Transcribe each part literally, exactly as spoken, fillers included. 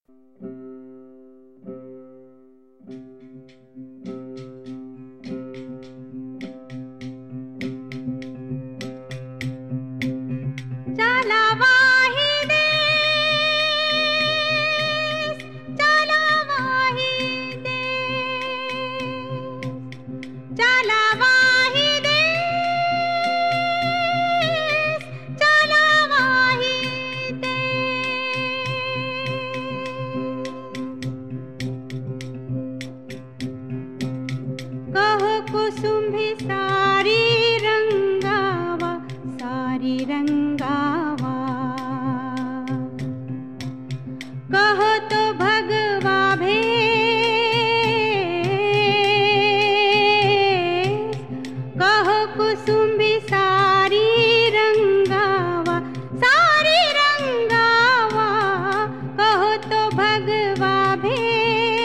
कुसुम्भी सारी रंगावा सारी रंगावा कहो तो भगवा भेष कहो कुसुम्भी सारी रंगावा सारी रंगावा कहो तो भगवा भेष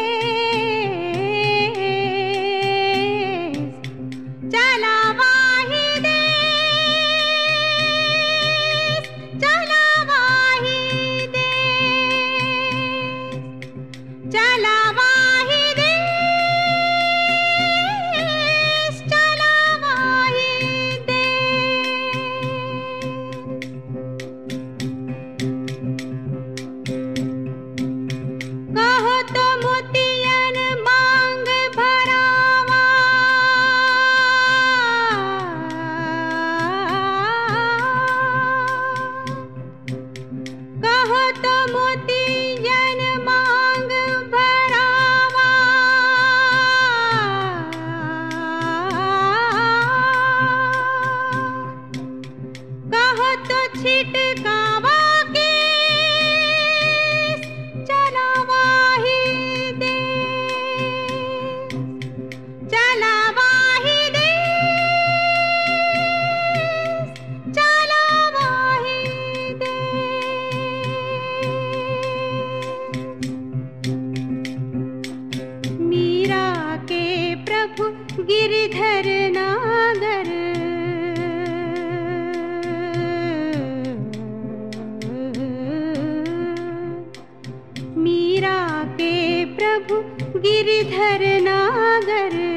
छिटकावा केस चलावा ही देश चलावा ही देश चलावा ही देश मीरा के प्रभु गिरिधर नागर मीरा के प्रभु गिरिधर नागर